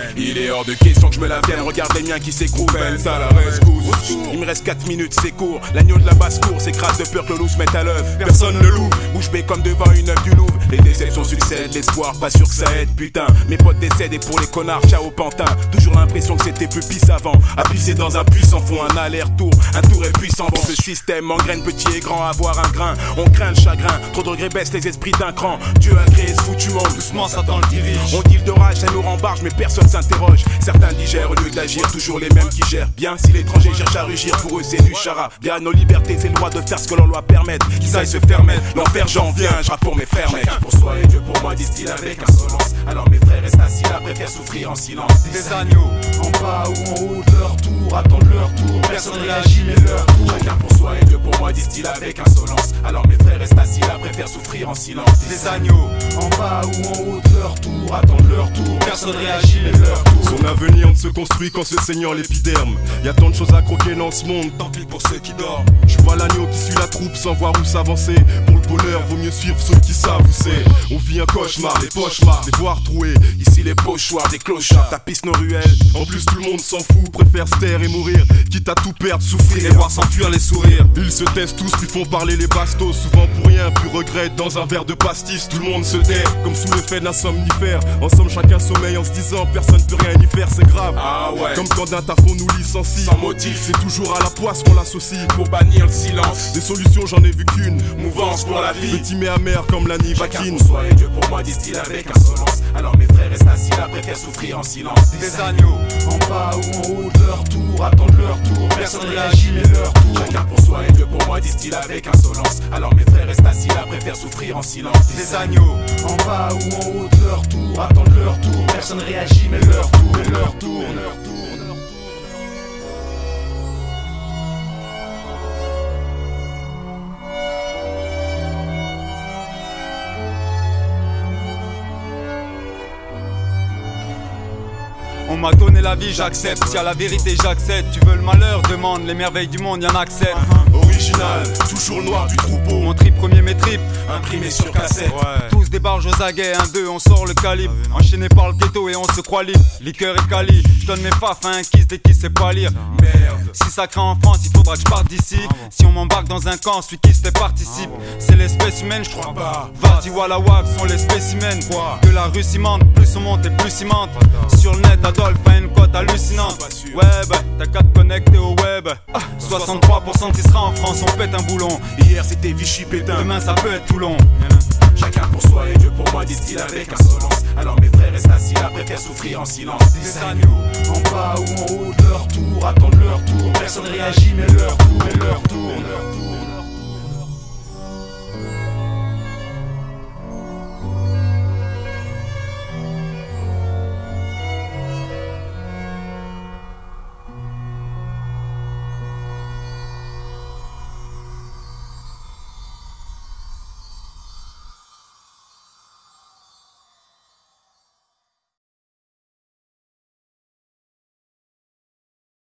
Il est hors de question que je me la vienne. Regarde les miens qui s'écroupellent, ça la rescousse. Il me reste 4 minutes, c'est court. L'agneau de la basse-cour s'écrase de peur que le loup se mette à l'œuvre. Personne ne l'ouvre, bouche bée comme devant une œuvre du Louvre. Les déceptions succèdent, l'espoir pas sûr que ça aide. Putain, mes potes décèdent et pour les connards, ciao pantin. Toujours l'impression que c'était plus pisse avant. À pisser dans un puissant fond, un aller-retour. Un tour est puissant, bon ce système engraine petit et grand, avoir un grain. On craint le chagrin, trop de regrets baissent les esprits d'un cran. Dieu a créé ce foutu monde, doucement Satan le dirige. On dit le d'orage, ça nous rembarge, mais personne s'interroge. Certains digèrent au lieu d'agir, toujours les mêmes qui gèrent. Bien si l'étranger cherche à rugir, pour eux c'est du chara. Bien nos libertés, c'est le droit de faire ce que l'on doit permettre. Qu'ils aillent se faire mettre, l'enfer j'en viens, je rappe pour mes frères mec. Chacun pour soi et Dieu pour moi, disent-ils avec insolence. Alors mes frères restent assis là, préfèrent souffrir en silence. Des agneaux, en bas ou en haut de leur tour, attendent leur tour, personne réagit mais leur tour. Chacun pour soi et Dieu pour moi, disent-ils avec insolence. Alors mes frères restent assis là, préfèrent souffrir en silence. Des agneaux, en bas ou en haut de leur tour, attendent leur tour, personne réagit mais leur tour. Son avenir ne se construit qu'en se saignant l'épiderme. Y'a tant de choses à croquer dans ce monde, Tant pis pour ceux qui dorment. je vois l'agneau qui suit la troupe sans voir où s'avancer. Pour le bonheur, vaut mieux suivre ceux qui savent où c'est. On vit un cauchemar, les pochemars, les voir troués. Ici les pochoirs, des clochards tapissent nos ruelles. En plus tout le monde s'en fout, préfère se taire et mourir, quitte à tout perdre, souffrir Et voir s'enfuir les sourires. Ils se taisent tous, puis font parler les bastos. Souvent pour rien, puis regrettent dans un verre de pastis. Tout le monde se tait, comme sous l'effet d'un somnifère. En somme chacun sommeille en se disant personne peut rien y faire, c'est grave. Ah ouais, Comme quand d'un taf on nous licencie, sans motif, c'est toujours à la poisse qu'on l'associe. pour bannir le silence. Des solutions j'en ai vu qu'une, Mouvance pour la vie. petit mais amer comme la Chacun nivacine. pour soi et Dieu pour moi, disent-ils avec insolence. Alors mes frères restent assis là, préfèrent souffrir en silence. Des agneaux, en bas ou en haut de leur tour, attendent leur tour, personne réagit mais leur tour. Chacun pour soi et Dieu pour moi, disent-ils avec insolence. Alors mes frères restent assis là, préfèrent souffrir en silence. Des agneaux, en bas ou en haut de leur tour, attendent leur tour, personne réagit mais leur tour, mais leur tour, leur tour. On m'a donné la vie, j'accepte. Si à la vérité j'accède, tu veux le malheur, demande. Les merveilles du monde, y'en a que 7. Original, toujours le noir du troupeau. Mon trip, premier mes tripes. Imprimé sur cassette. Tous des barges aux aguets, 1-2, on sort le calibre. Enchaîné par le ghetto et on se croit libre. Liqueur et cali, j'donne mes faf à un kiss dès qu'il sait pas lire. Merde, Si ça craint en France, il faudra que je parte d'ici. Si on m'embarque dans un camp, celui qui se participe. C'est l'espèce humaine, je crois pas. Vardi Walla Wag sont les spécimens. Que la rue cimente, plus on monte et plus cimente. Sur le net, Adolphe a une cote hallucinante. Web, t'as qu'à te connecter au web. 63% qui sera en France, on pète un boulon. hier c'était Vichy Pétain. Demain ça peut être Toulon. Chacun pour soi et Dieu pour moi, disent-ils avec insolence. Alors mes frères restent assis là, préfèrent souffrir en silence. Des agneaux, en bas ou en haut de leur tour, attendent leur tour, personne réagit mais leur tour, mais leur tour, leur tour.